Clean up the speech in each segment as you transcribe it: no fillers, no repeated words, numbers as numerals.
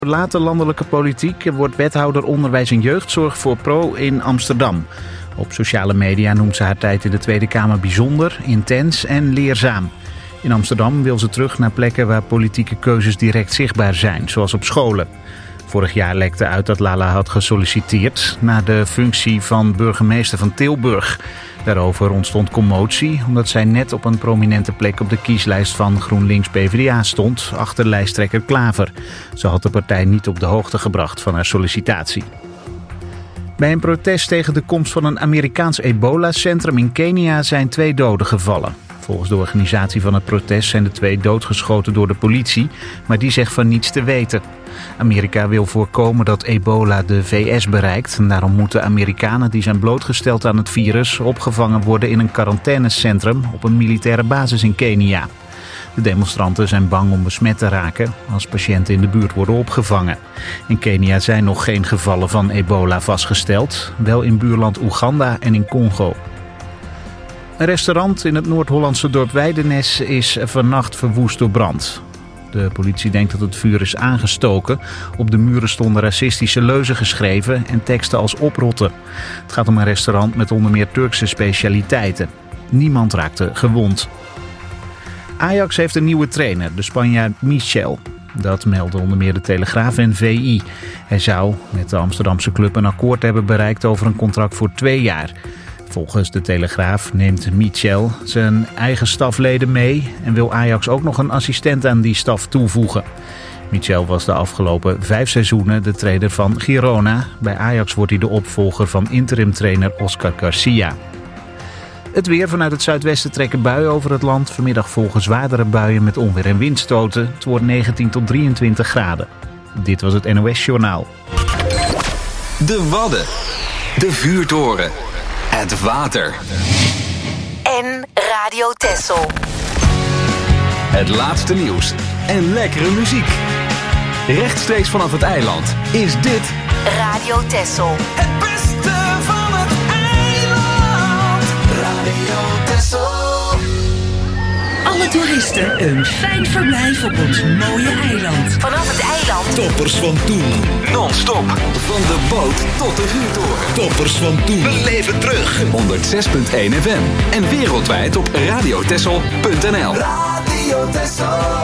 Later landelijke politiek wordt wethouder onderwijs en jeugdzorg voor Pro in Amsterdam. Op sociale media noemt ze haar tijd in de Tweede Kamer bijzonder, intens en leerzaam. In Amsterdam wil ze terug naar plekken waar politieke keuzes direct zichtbaar zijn, zoals op scholen. Vorig jaar lekte uit dat Lala had gesolliciteerd naar de functie van burgemeester van Tilburg. Daarover ontstond commotie omdat zij net op een prominente plek op de kieslijst van GroenLinks-PvdA stond, achter lijsttrekker Klaver. Ze had de partij niet op de hoogte gebracht van haar sollicitatie. Bij een protest tegen de komst van een Amerikaans ebola-centrum in Kenia zijn 2 doden gevallen. Volgens de organisatie van het protest zijn de 2 doodgeschoten door de politie, maar die zegt van niets te weten. Amerika wil voorkomen dat ebola de VS bereikt. En daarom moeten Amerikanen die zijn blootgesteld aan het virus opgevangen worden in een quarantainecentrum op een militaire basis in Kenia. De demonstranten zijn bang om besmet te raken als patiënten in de buurt worden opgevangen. In Kenia zijn nog geen gevallen van ebola vastgesteld, wel in buurland Oeganda en in Congo. Een restaurant in het Noord-Hollandse dorp Weidenes is vannacht verwoest door brand. De politie denkt dat het vuur is aangestoken. Op de muren stonden racistische leuzen geschreven en teksten als oprotten. Het gaat om een restaurant met onder meer Turkse specialiteiten. Niemand raakte gewond. Ajax heeft een nieuwe trainer, de Spanjaard Michel. Dat melden onder meer de Telegraaf en VI. Hij zou met de Amsterdamse club een akkoord hebben bereikt over een contract voor 2 jaar. Volgens de Telegraaf neemt Michel zijn eigen stafleden mee en wil Ajax ook nog een assistent aan die staf toevoegen. Michel was de afgelopen 5 seizoenen de trainer van Girona. Bij Ajax wordt hij de opvolger van interimtrainer Oscar Garcia. Het weer: vanuit het zuidwesten trekken buien over het land. Vanmiddag volgen zwaardere buien met onweer en windstoten. Het wordt 19 tot 23 graden. Dit was het NOS Journaal. De Wadden. De vuurtoren. Het water. En Radio Texel. Het laatste nieuws en lekkere muziek. Rechtstreeks vanaf het eiland is dit Radio Texel. Het beste van het eiland. Radio Texel. Alle toeristen een fijn verblijf op ons mooie eiland. Vanaf het eiland. Toppers van toen. non-stop. Van de boot tot de vuurtoren. Toppers van toen. We leven terug. 106.1 FM. En wereldwijd op radiotexel.nl. Radio Texel.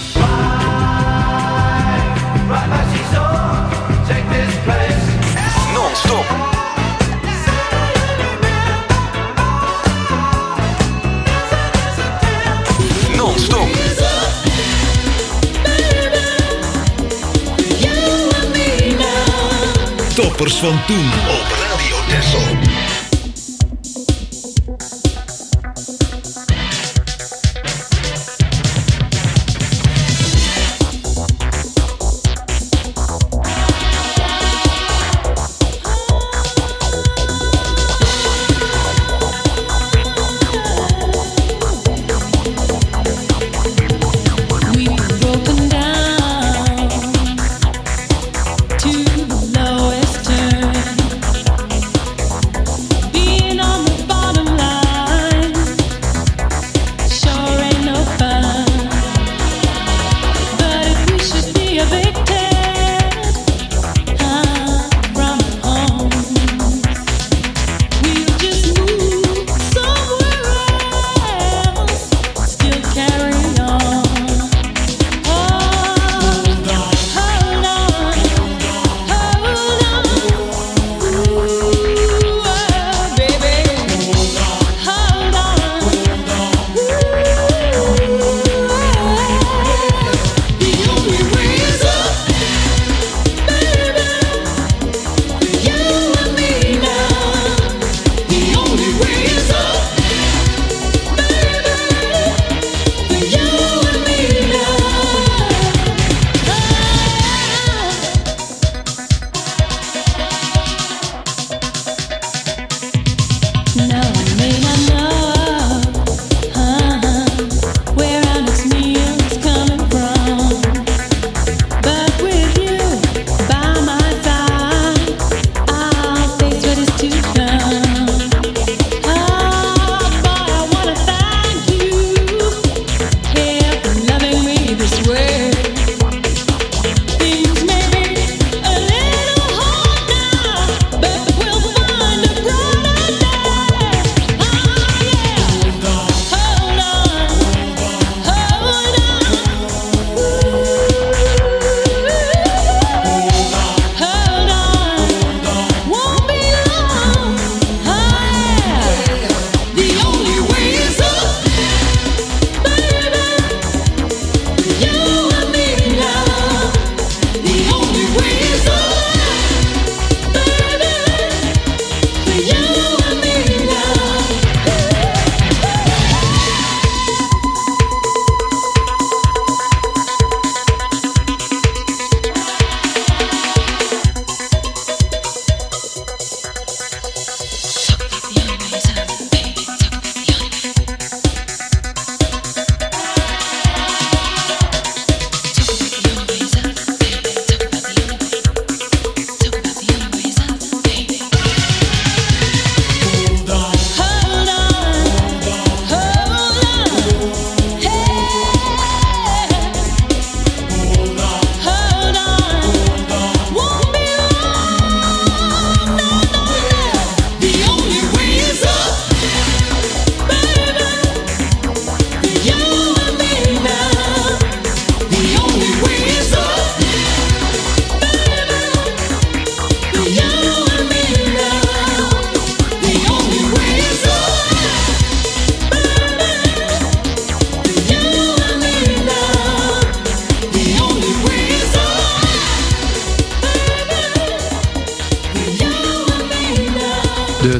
Non-stop. Non-stop. Toppers van toen op Radio Texel.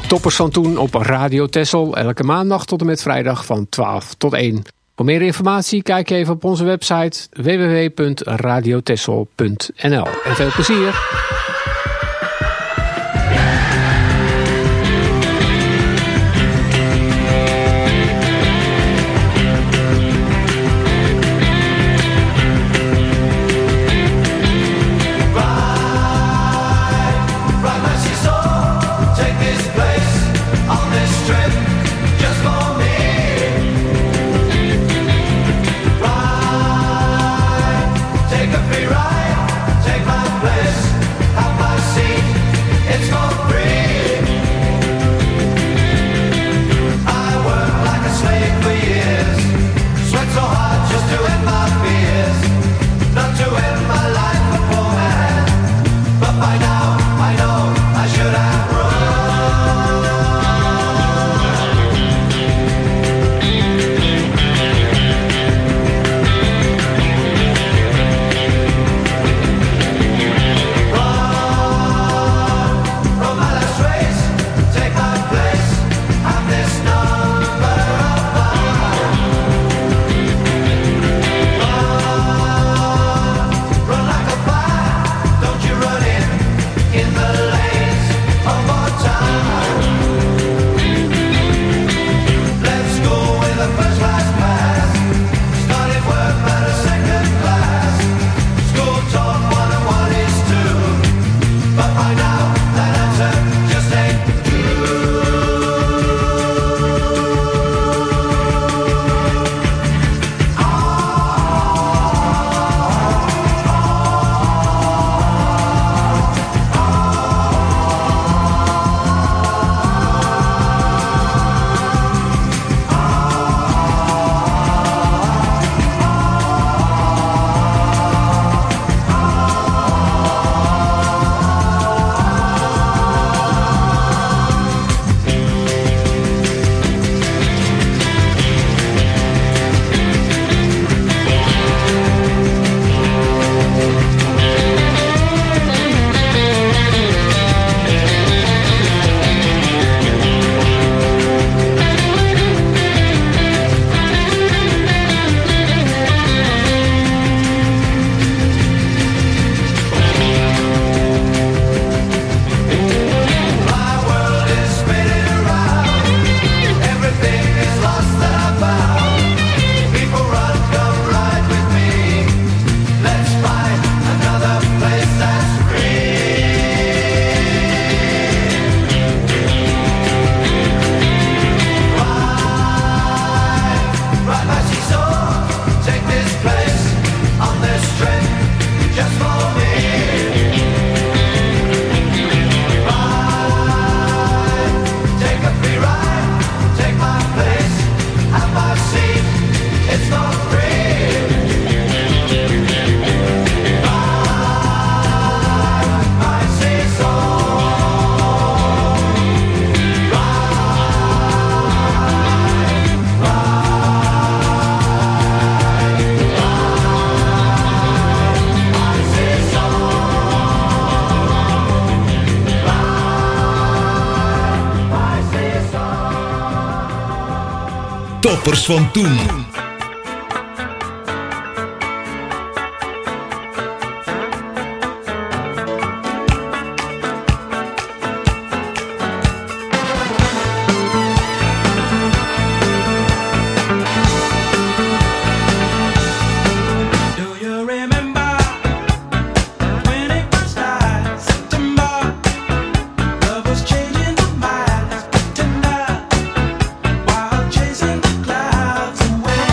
Toppers van toen op Radio Texel. Elke maandag tot en met vrijdag van 12 tot 1. Voor meer informatie kijk je even op onze website www.radiotexel.nl. En veel plezier! Toppers van toen. Away.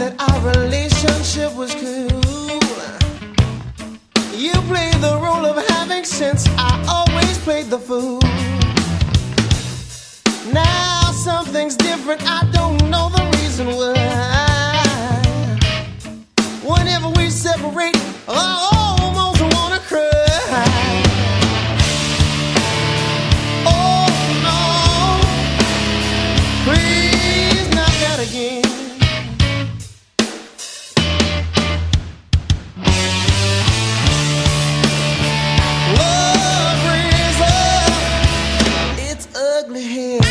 that our relationship was cool. You played the role of having sense, I always played the fool. Now something's different, I don't know the reason why. Whenever we separate, I almost wanna cry. Oh no, please not that again. Love brings up its ugly head.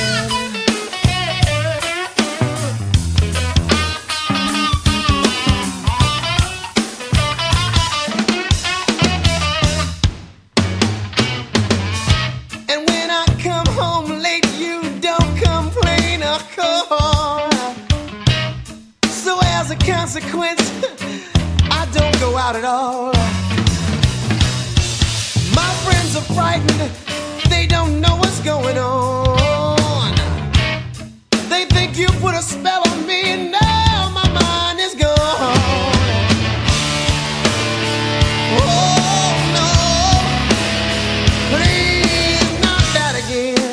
Consequence, I don't go out at all. My friends are frightened, they don't know what's going on. They think you put a spell on me, and now my mind is gone. Oh no, please not that again.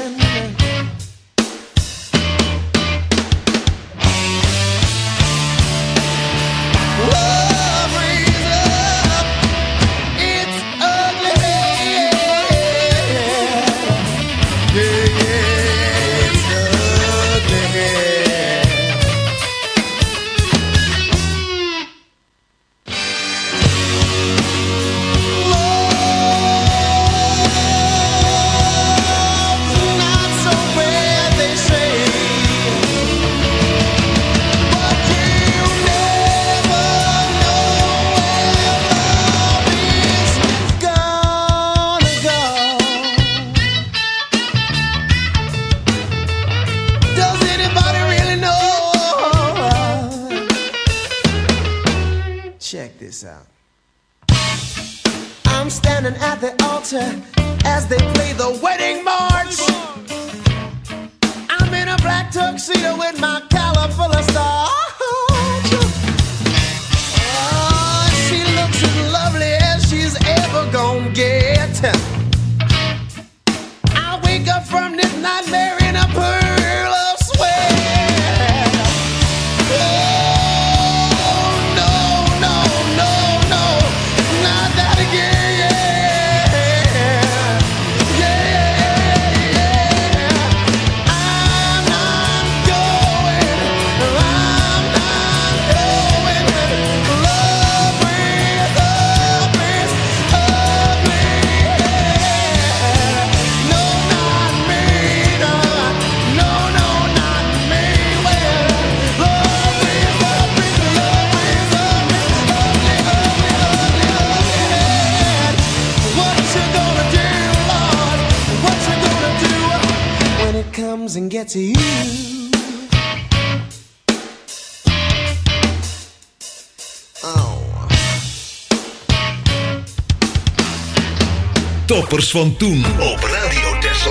Check this out. I'm standing at the altar as they play the wedding march. I'm in a black tuxedo with my collar full of stars. Oh, she looks as lovely as she's ever gonna get. I wake up from this nightmare in a pearl of sweat. And get to you. Toppers van toen op Radio Texel.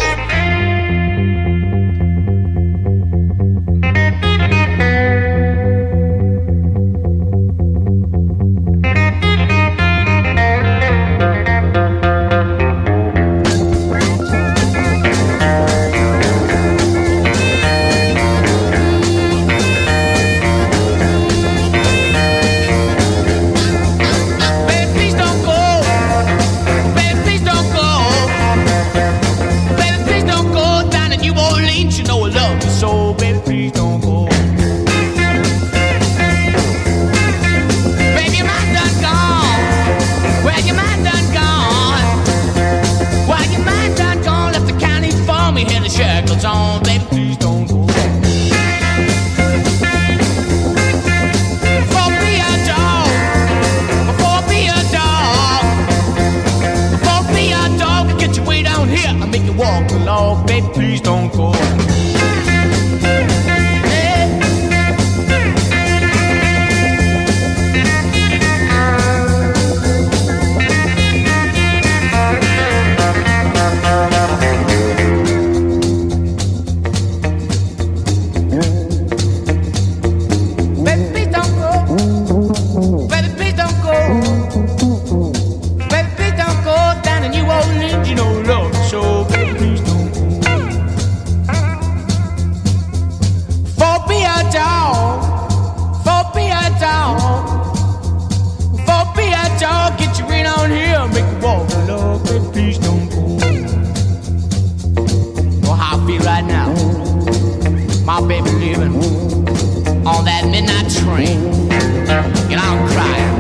My baby leaving on that midnight train, and I'm crying.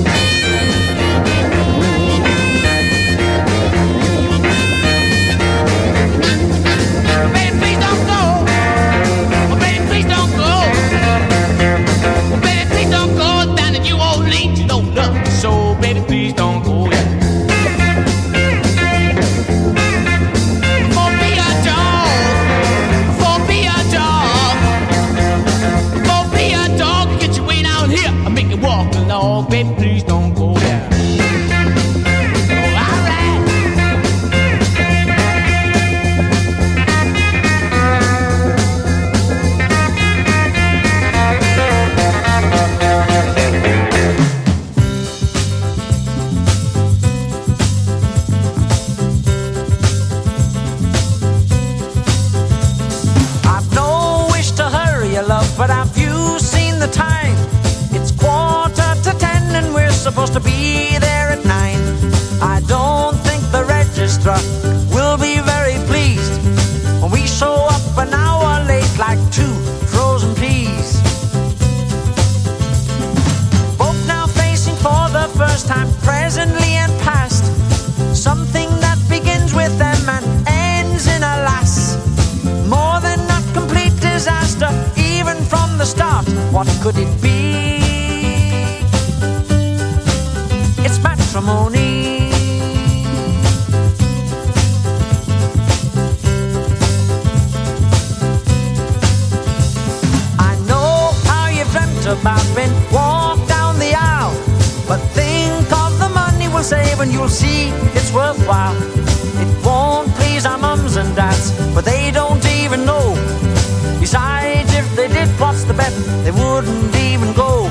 Baby, please don't go. Baby, please don't go. Baby, please don't go down to you old late, you know love. So, baby, please don't go. Yeah. Walk along, baby, please don't go there. Oh, all right. I've no wish to hurry you, love, but have you seen the time? Supposed to be there at 9. I don't think the registrar will be very pleased when we show up an hour late like 2 frozen peas. Both now facing for the first time, presently and past, something that begins with them and ends in a lass. More than a complete disaster, even from the start. What could it be? Matrimony. I know how you've dreamt about being walked down the aisle, but think of the money we'll save and you'll see it's worthwhile. It won't please our mums and dads, but they don't even know. Besides, if they did, what's the bet? They wouldn't even go.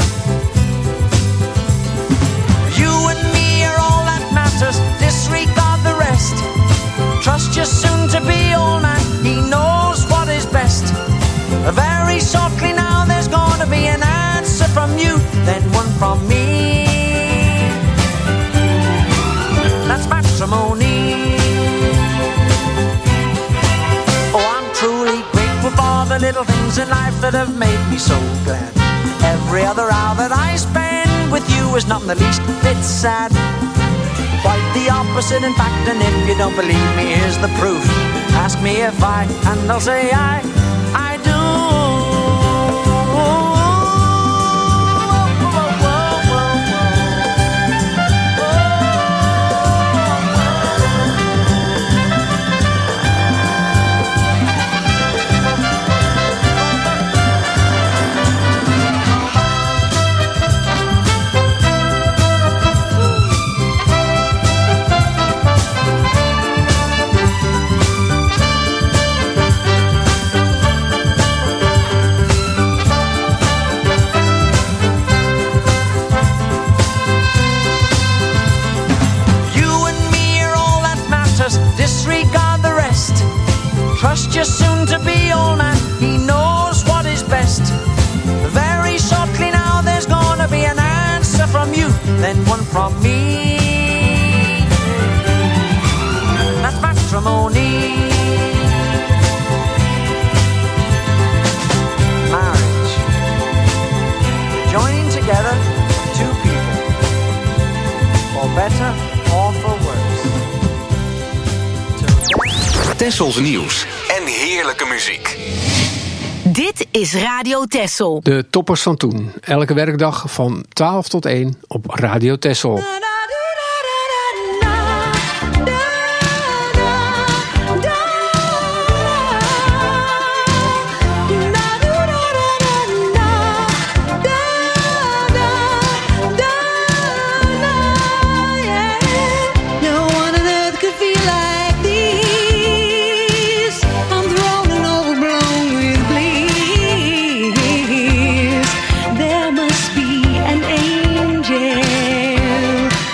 Disregard the rest. Trust your soon-to-be old man. He knows what is best. Very shortly now there's going to be an answer from you, then one from me. That's matrimony. Oh, I'm truly grateful for the little things in life that have made me so glad. Every other hour that I spend with you is not in the least bit sad. Quite the opposite, in fact, and if you don't believe me, here's the proof. Ask me if I, and I'll say I do. Disregard the rest. Trust your soon-to-be old man. He knows what is best. Very shortly now there's gonna be an answer from you, then one from me. That's matrimony. Marriage. Joining together two people, for better or for worse. Tessels nieuws en heerlijke muziek. Dit is Radio Tessel. De toppers van toen. Elke werkdag van 12 tot 1 op Radio Tessel. There must be an angel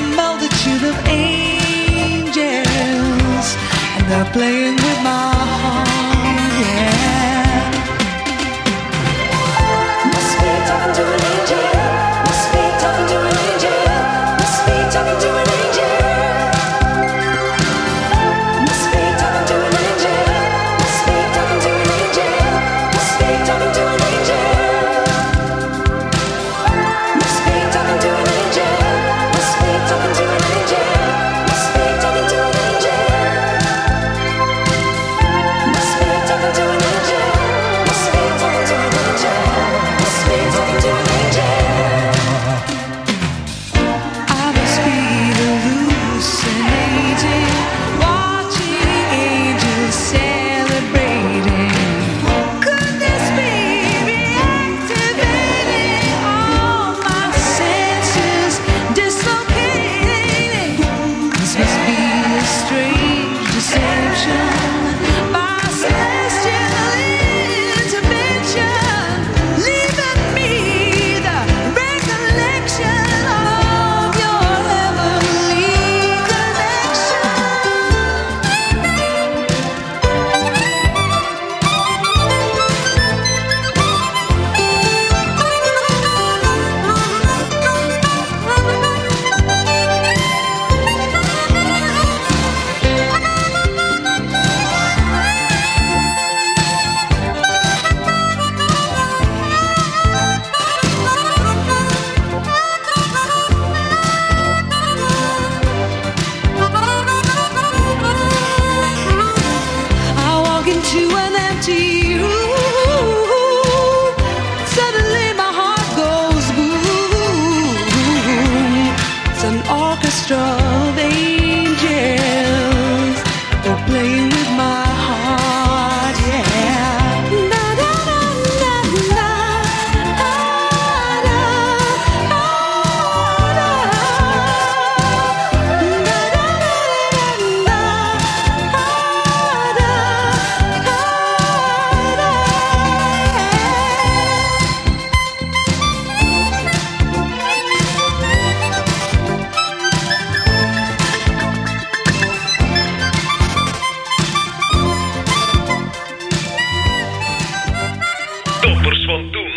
multitude of angels, and they're playing with my heart, yeah. Must be talking to an angel. Must be talking to an angel. Must be talking to an angel. Must be talking to an angel. Must be talking to an angel. Must be talking to an angel. Must be talking to an angel. Must be talking to an angel. Must be talking to an angel. Must be talking to an angel. Must be talking to an angel. Must be talking to an angel. I must be hallucinating, watching angels celebrating. Could this be reactivating all my senses, dislocating? This must be a strange deception, my celestial intervention, leaving me the recollection of your heavenly connection. I walk into an empty room. Suddenly my heart goes boom. It's an orchestra of angels. They're playing with my heart, yeah. Na, na, na, na, na. Ah, na, ah, na. Na, na, na, na, na. Toppers van toen.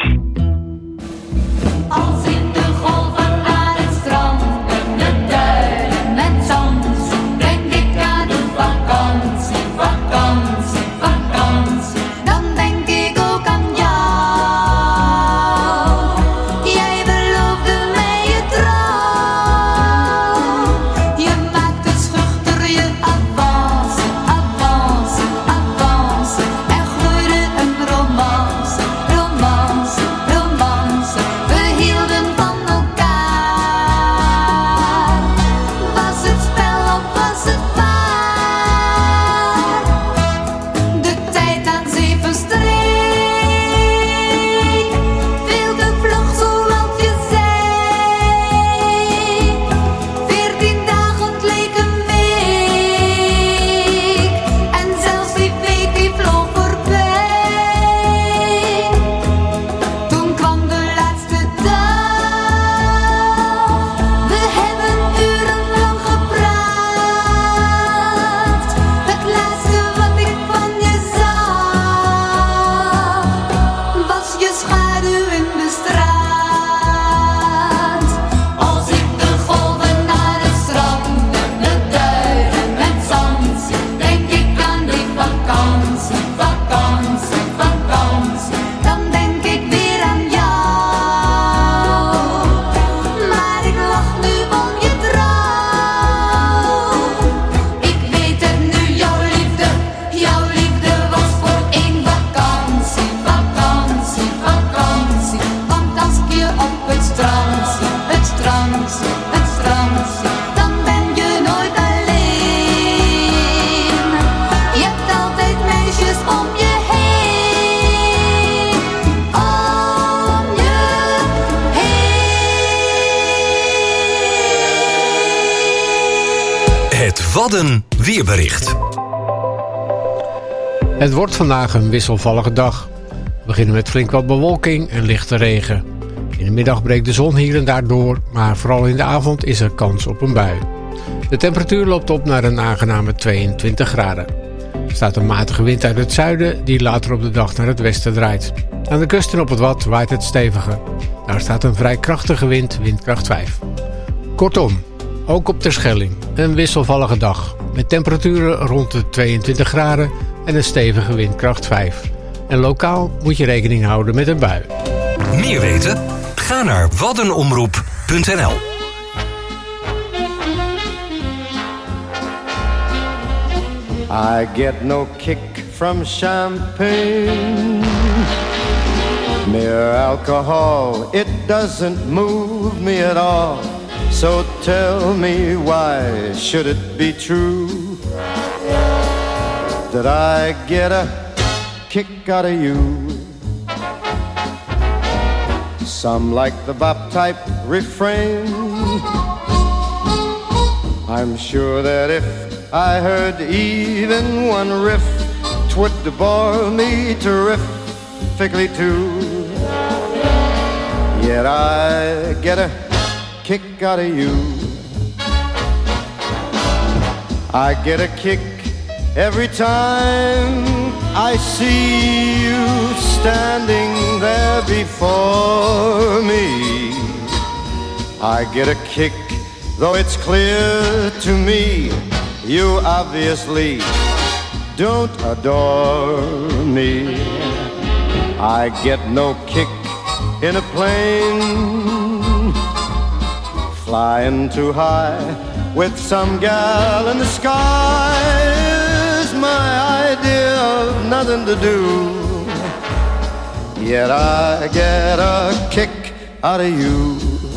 Als ik de golven aan het strand en de duinen met zand zoek, denk ik aan de vakantie, vakantie, vakantie. Dan denk ik ook aan jou. Jij beloofde mij je trouw. Je maakte schuchter je avance, avance, avance. Er groeide een romance, romance, romance. We hielden van elkaar. Was het spel of was het waar? De tijd aan zee verstreek. Veel te vlug zoals je zei. 14 dagen leek een week. En zelfs die week die vloog voorbij. Toen kwam de laatste dag. We hebben urenlang gepraat. Het laatste wat ik van je zag, was je schaduw in de straat. Als ik de golven naar het strand en de duinen met zand zie, denk ik aan die vakantie, vakantie, vakantie. Dan denk ik weer aan jou. Maar ik lach nu om je trouw. Ik weet het nu, jouw liefde was voor één vakantie, vakantie, vakantie. Want als ik je op het strand zie, het strand zie, het strand zie, dan ben je nooit alleen. Je hebt altijd meisjes om je heen, om je heen. Het Wadden weerbericht. Het wordt vandaag een wisselvallige dag. We beginnen met flink wat bewolking en lichte regen. In de middag breekt de zon hier en daar door, maar vooral in de avond is er kans op een bui. De temperatuur loopt op naar een aangename 22 graden. Er staat een matige wind uit het zuiden die later op de dag naar het westen draait. Aan de kust en op het Wad waait het steviger. Daar staat een vrij krachtige wind, windkracht 5. Kortom, ook op Terschelling een wisselvallige dag. Met temperaturen rond de 22 graden en een stevige windkracht 5. En lokaal moet je rekening houden met een bui. Meer weten? Ga naar waddenomroep.nl. I get no kick from champagne. Mere alcohol, it doesn't move me at all. So tell me, why should it be true that I get a kick out of you? Some like the bop type refrain. I'm sure that if I heard even one riff, 'twould bore me terrifically too. Yet I get a kick out of you. I get a kick every time I see you standing there before me. I get a kick, though it's clear to me you obviously don't adore me. I get no kick in a plane, flying too high with some gal in the sky is my idea of nothing to do. Yet I get a kick out of you.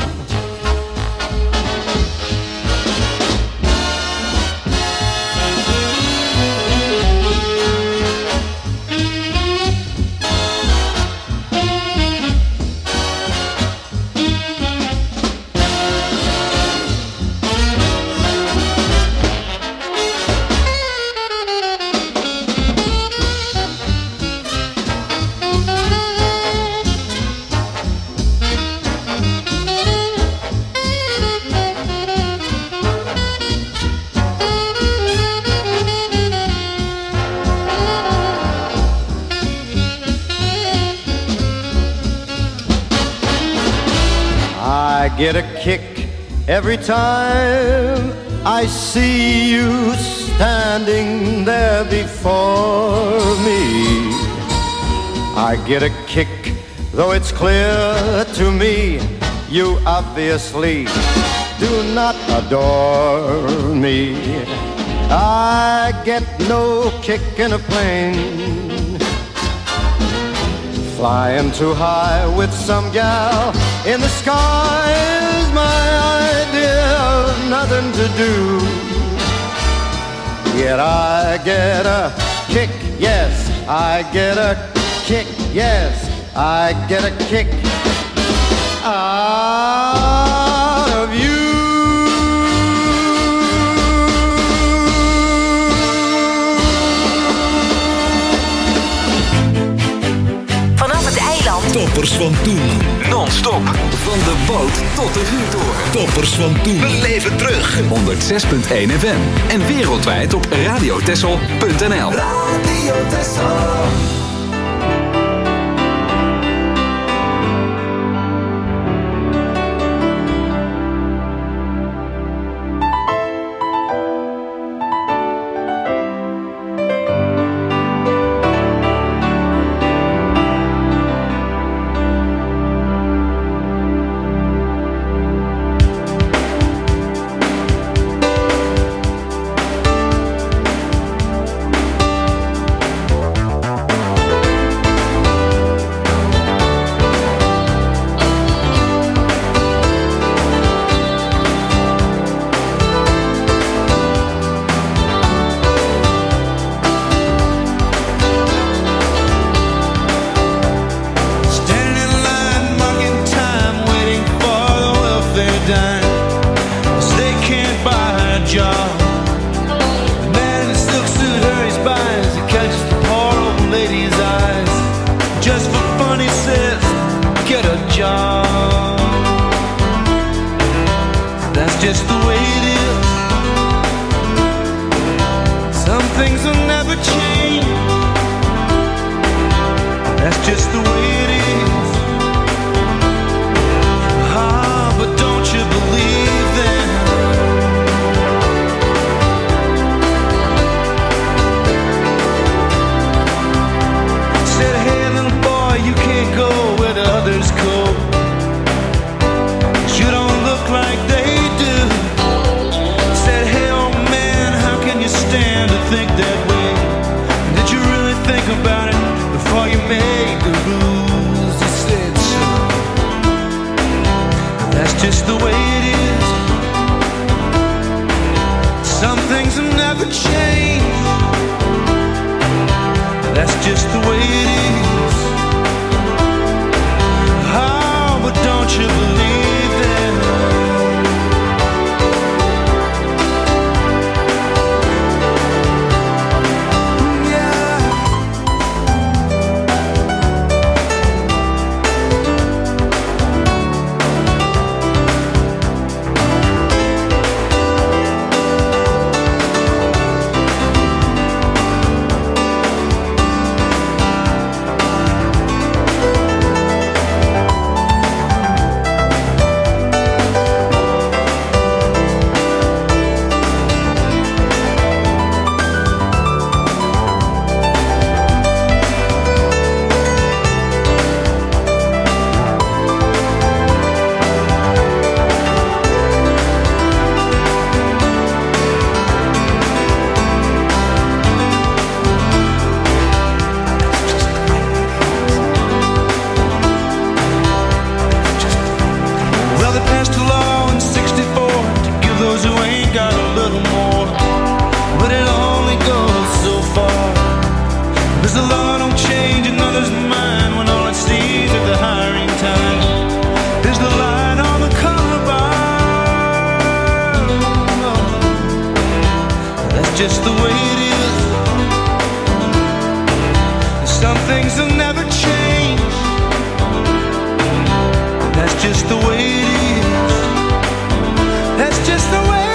I get a kick every time I see you standing there before me. I get a kick, though it's clear to me you obviously do not adore me. I get no kick in a plane, flying too high with some gal in the sky is my idea of nothing to do. Yet I get a kick, yes, I get a kick, yes, I get a kick out of you. Toppers van toen. Non-stop. Van de boot tot de vuurtoren. Toppers van toen. We leven terug. 106.1 FM. En wereldwijd op radiotessel.nl. Radio Tessel. Just for fun, he says, get a job. Some things have never changed. That's just the way it is. Oh, but don't you believe that? Just the way it is. Some things will never change. That's just the way it is. That's just the way it is.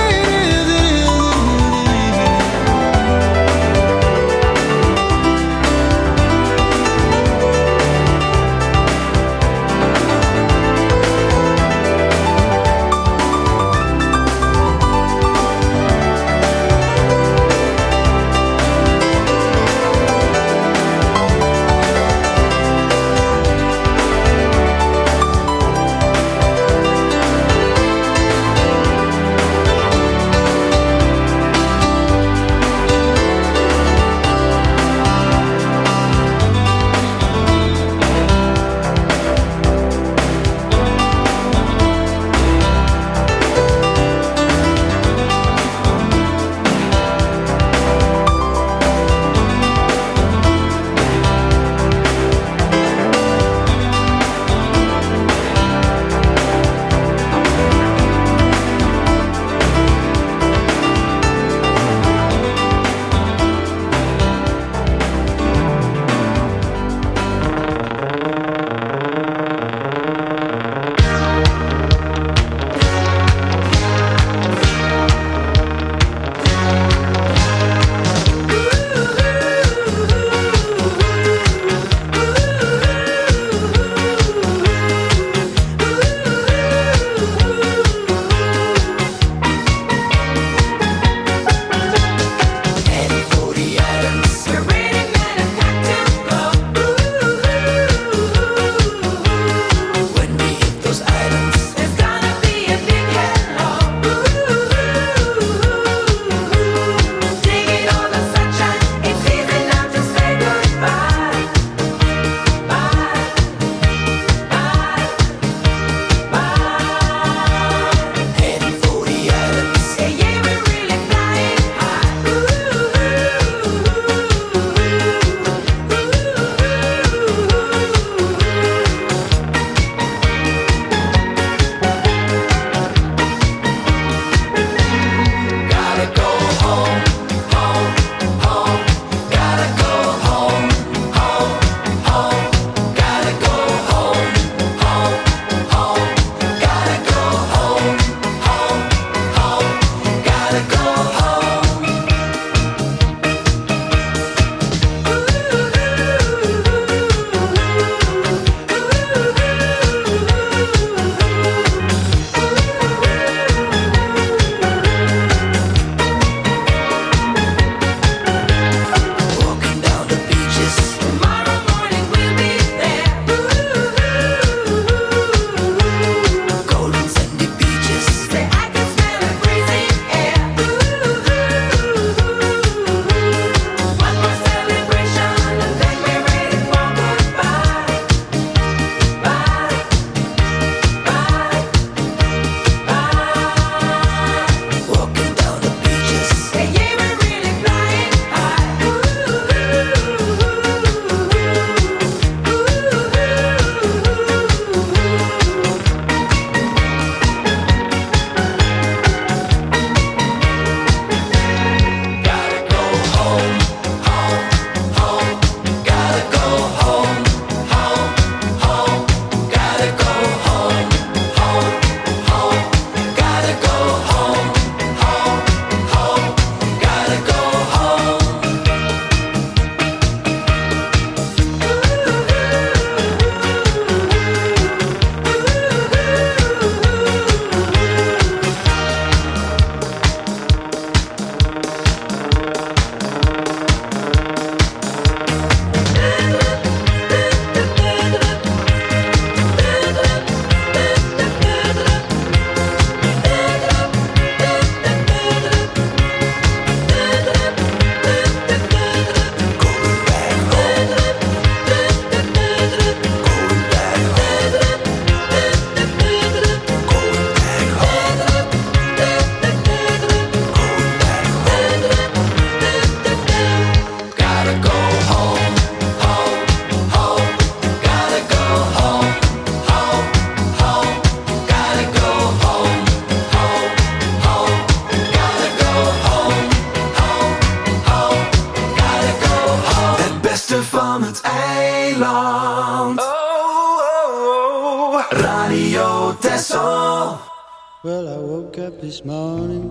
Well, I woke up this morning,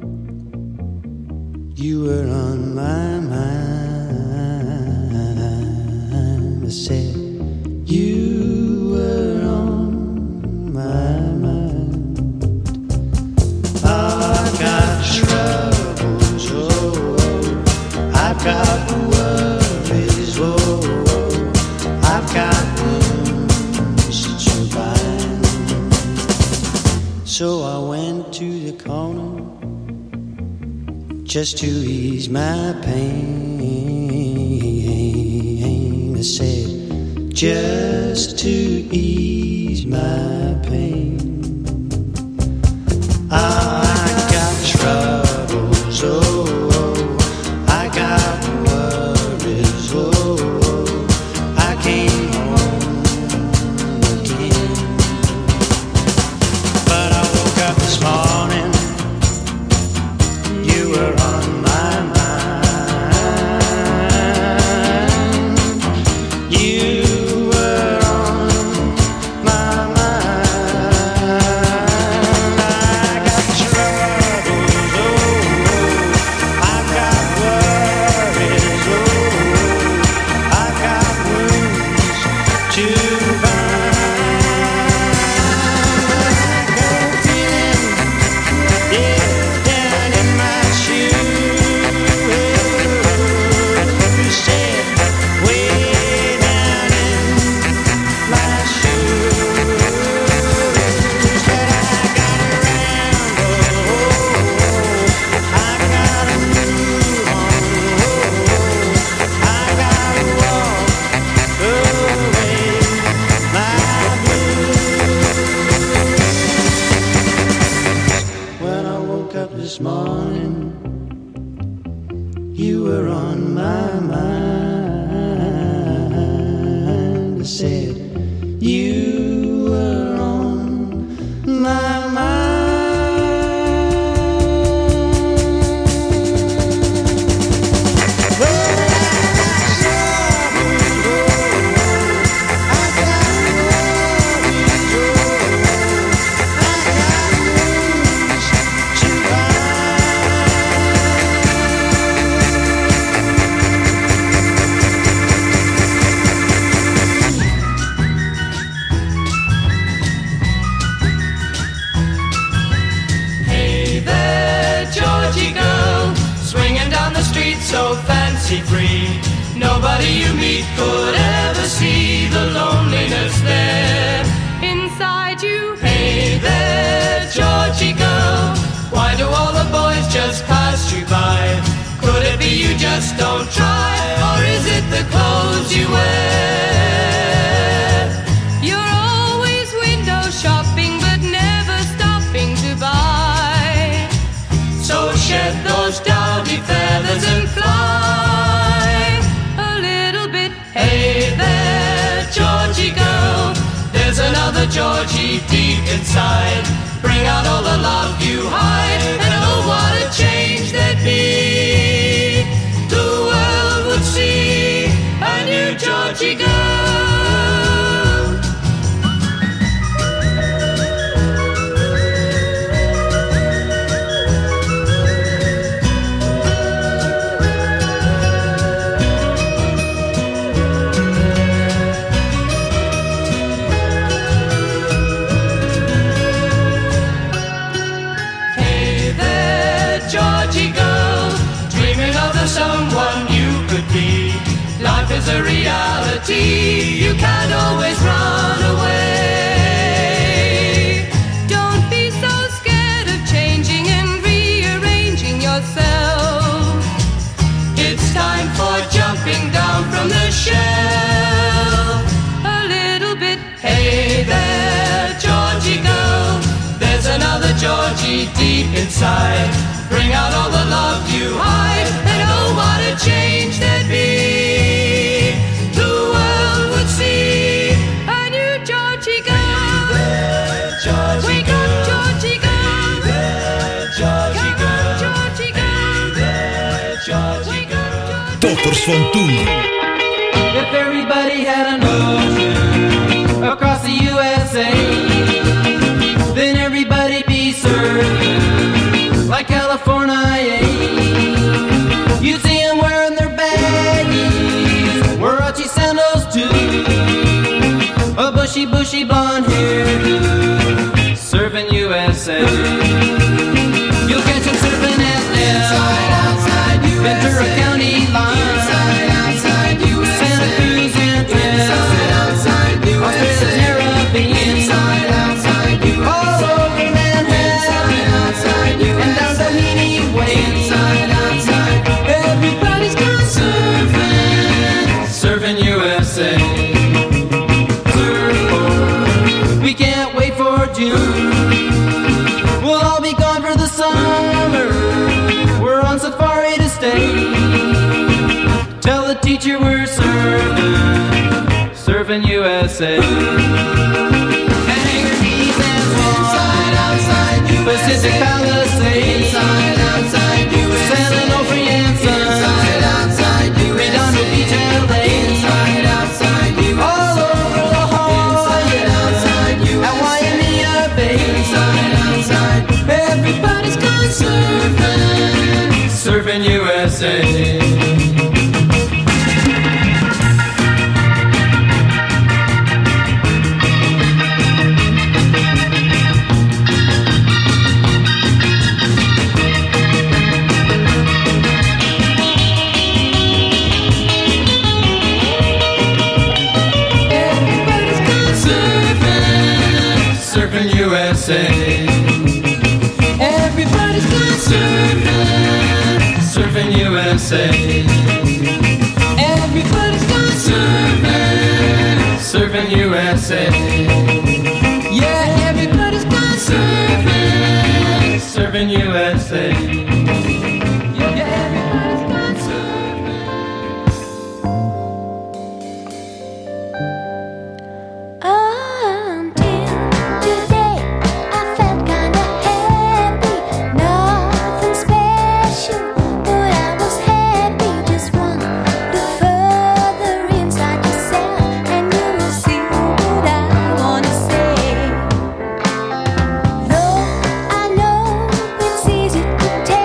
you were on my mind. I said, you were on my mind. I've got troubles, oh, I've got worries, oh, I've got wounds to bind. So I went to the corner just to ease my pain. I said, just to ease my pain. I got troubles, oh, I got worries, oh, I came home again. But I woke up this morning, you were on my mind. You were on my mind. I got troubles, oh, I've got worries, oh, I've got wounds to bind. I got a feeling, yeah, down in my shoes. You said, way down in my shoes, that I got around, oh, I gotta move on, oh, I gotta walk away my blues. When I woke up this morning, you were on my mind. I said, you were on my mind. Well, I got troubles, oh, I got worries, oh, I got wounds to Hey there, Georgie girl, swinging down the street so fancy-free. Nobody you meet could ever see the loneliness there inside you. Hey there, Georgie girl, why do all the boys just pass you by? Could it be you just don't try, or is it the clothes you wear? You're always window shopping, but never stopping to buy. So shed those dowdy feathers and fly a little bit. Hey there, Georgie girl, there's another Georgie deep inside. Bring out all the love you hide, and oh, what a change there'd be. The world would see a new Georgie girl. Hey there, Georgie girl, dreaming of the someone you could be. Life is a reality, you can't always run away. Don't be so scared of changing and rearranging yourself. It's time for jumping down from the shelf a little bit. Hey there, Georgie girl, there's another Georgie deep inside. Bring out all the love you hide, and oh, what a change there'd be. The world would see a new Georgie girl. Hey there, Georgie Wake girl. Up, Georgie girl. Hey there, Georgie girl. Georgie girl. Hey there, Georgie girl. Toppers van toen. If everybody had an ocean across the USA, then everybody'd be so California. You see them wearing their baggies, Warachi sandals too, a bushy blonde hairdo, serving USA. You'll catch them surfing at the Ventura County line, Santa Cruz and Australia's Caribbean, all over Manhattan, and down Doheny Way. Everybody's gone surfing USA. We can't wait for June. We'll all be gone for the summer. We're on safari to stay. Tell the teacher we're surfing USA. Hangar Keys and Swan, Pacific Palisades, San Onofre and Sun, Redondo Beach, LA, all over La Jolla, at Waimea Bay. Everybody's gone surfing USA. Surfing USA. Everybody's gone surfing USA. Everybody's gone surfing USA. Yeah, everybody's gone surfing USA. Yeah, everybody's gone Though I know it's easy to tell.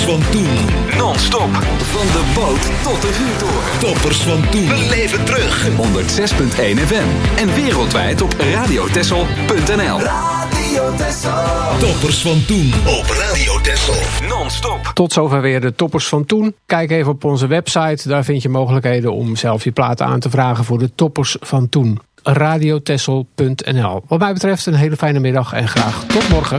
van toen. Non-stop. Van de boot tot de vuurtoren. Toppers van toen. Beleef het terug. 106.1 FM. En wereldwijd op radiotessel.nl. Radio Tessel. Toppers van toen. Op Radio Tessel. Non-stop. Tot zover weer de toppers van toen. Kijk even op onze website. Daar vind je mogelijkheden om zelf je platen aan te vragen voor de toppers van toen. radiotessel.nl. Wat mij betreft een hele fijne middag en graag tot morgen.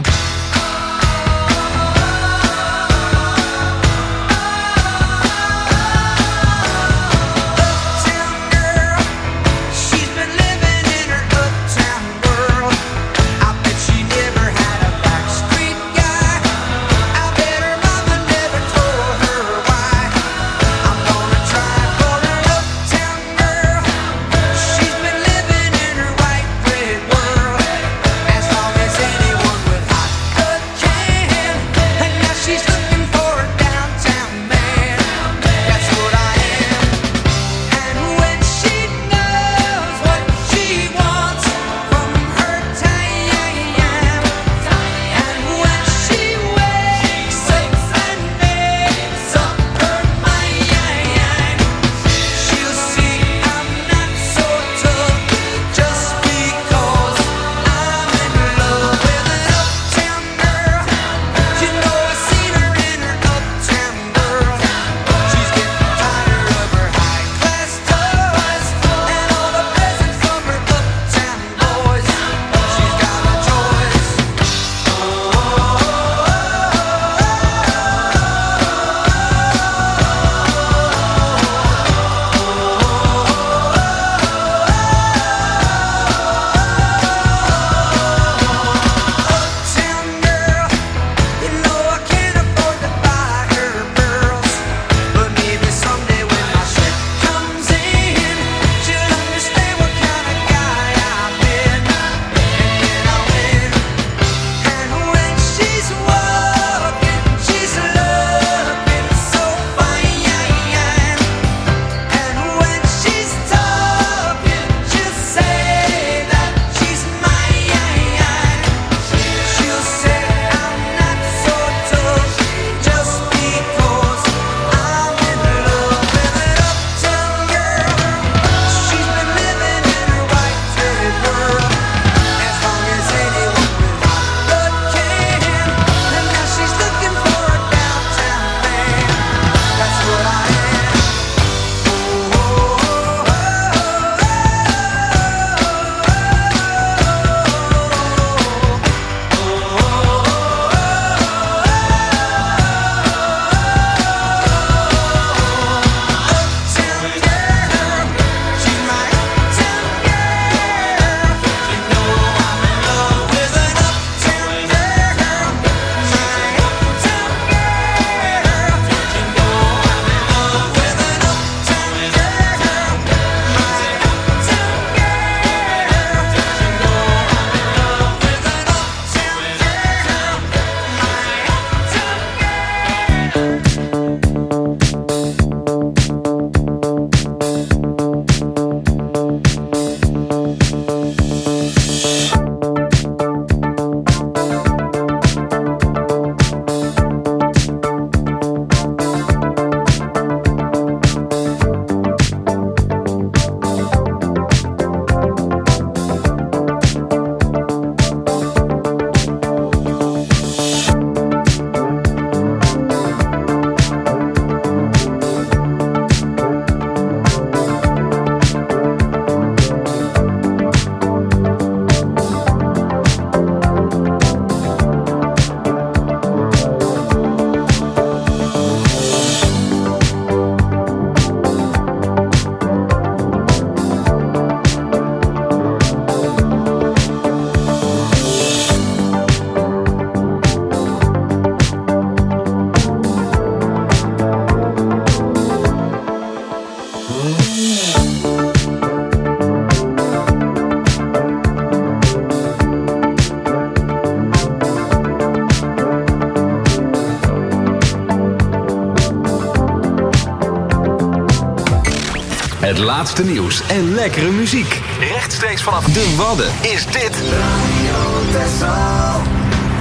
Het laatste nieuws en lekkere muziek. Rechtstreeks vanaf de Wadden is dit Radio Tessel.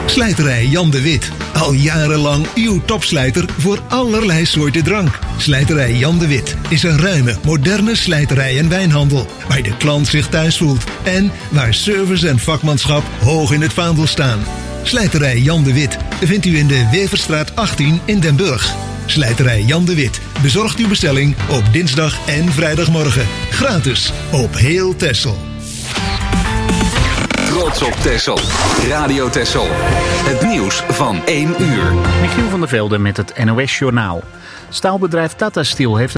Slijterij Jan de Wit. Al jarenlang uw topslijter voor allerlei soorten drank. Slijterij Jan de Wit is een ruime, moderne slijterij en wijnhandel. Waar de klant zich thuis voelt. En waar service en vakmanschap hoog in het vaandel staan. Slijterij Jan de Wit vindt u in de Weverstraat 18 in Den Burg. Slijterij Jan de Wit bezorgt uw bestelling op dinsdag en vrijdagmorgen. Gratis op heel Texel. Trots op Texel. Radio Texel. Het nieuws van 1 uur. Michiel van der Velde met het NOS Journaal. Staalbedrijf Tata Steel heeft